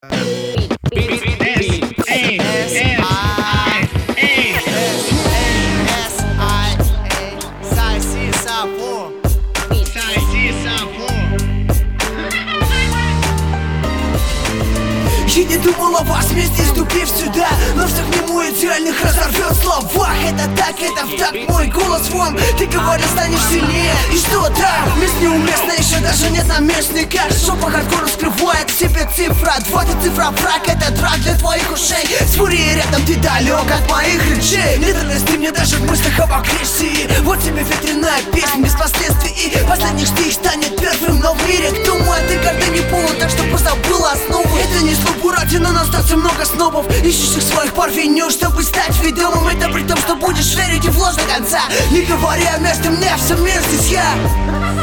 Я не думал о вас вместе, ступив сюда, но всех нему идеальных разорвет в словах. Это так, это в так, мой голос вам. Ты говоришь, станешь сильнее. И что там? Мест неуместно, еще даже нет наместника. Шопа хардкор скрывает в себе цифра 2. Ты цифра враг, это драк для твоих ушей. С фурией рядом ты далек от моих речей. Не донести мне даже в мыслях об агрессии. Вот тебе ветреная песня без последствий. И последний стих станет первым, но в мире кто мой, ты когда не полон, так что позабыла основу. Это не слабо ради, но на остаться много снобов, ищущих своих пар виню, чтобы стать ведомым. Это при том, что будешь верить и в ложь до конца, не говоря о месте, мне все мир здесь я.